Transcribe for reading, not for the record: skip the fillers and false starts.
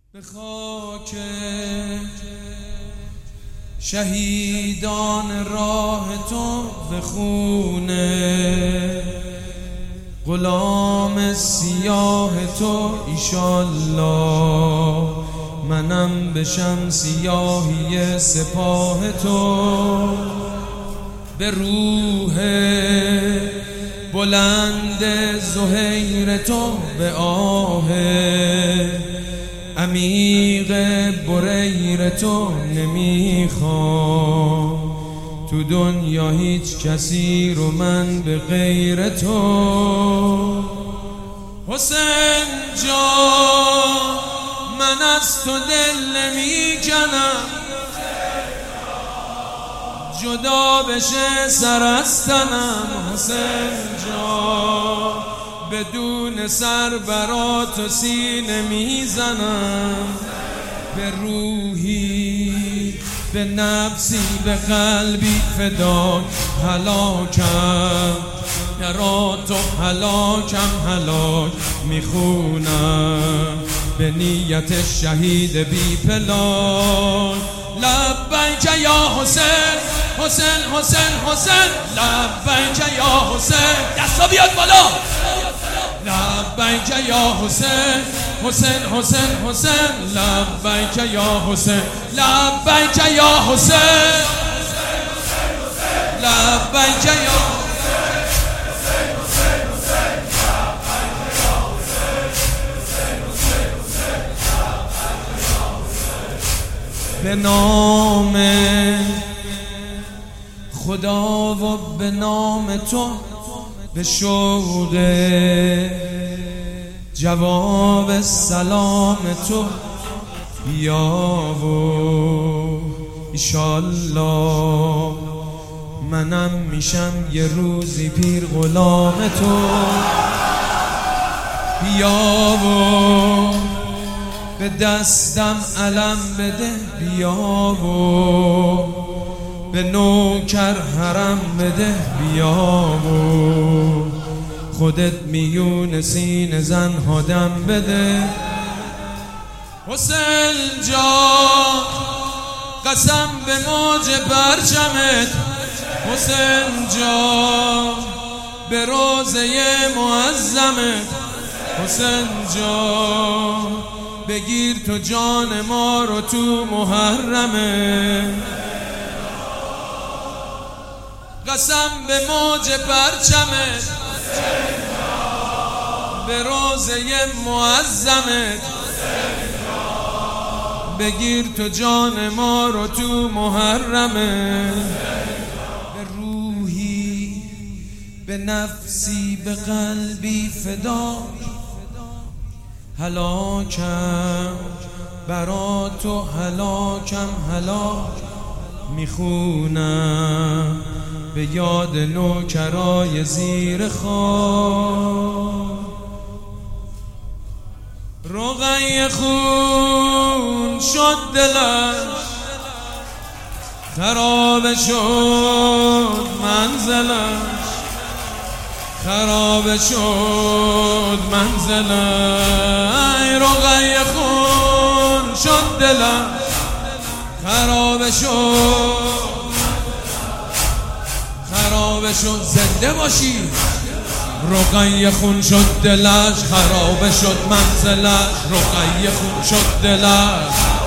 به خاک شهیدان راه تو، به خون غلام سیاه تو ایشالله منم بشم سیاهی سپاه تو. به روح بلند زهیر تو، به آه عمیق بریر تو نمیخوام تو دنیا هیچ کسی رو من به غیر تو. حسین جان من از تو دل نمیکنم، جدا بشه سر از تنم. حسین جان بدون سر برات و سینه میزنم. به روحی به نفسی به قلبی فدای هلاکم، درات و هلاکم هلاک میخونم به نیت شهید بی پلای. لبیک یا حسین حسین حسین حسین، لبیک یا حسین، دستا بیاد بالا. لبیک یا حسین حسین حسین حسین، لبیک یا حسین، لبیک یا حسین، لبیک یا به نام خدا و به نام تو، به شوق جواب سلام تو بیا و ایشالله منم میشم یه روزی پیر غلام تو. بیا و به دستم علم بده، بیا و به نوکر حرم بده، بیا و خودت میون سینه زنها دم بده. حسین جان قسم به موج پرچمت، حسین جان به روزه معظمت، حسین جان بگیر تو جان ما رو تو محرمه. قسم به موج پرچمت، به روزه معظمت، بگیر تو جان ما رو تو محرمه. به روحی به نفسی به قلبی فدا هلاکم، برا تو هلاکم هلاک میخونم به یاد نوکرای زیر خاک. رقیه خون شد دلش، خراب شد منزلش، خراب شد منزلش. رقیه خون شد دلش، خراب شد خراب شد. زنده باشی. رقیه خون شد دلش، خراب شد منزلش، رقیه خون شد دلش.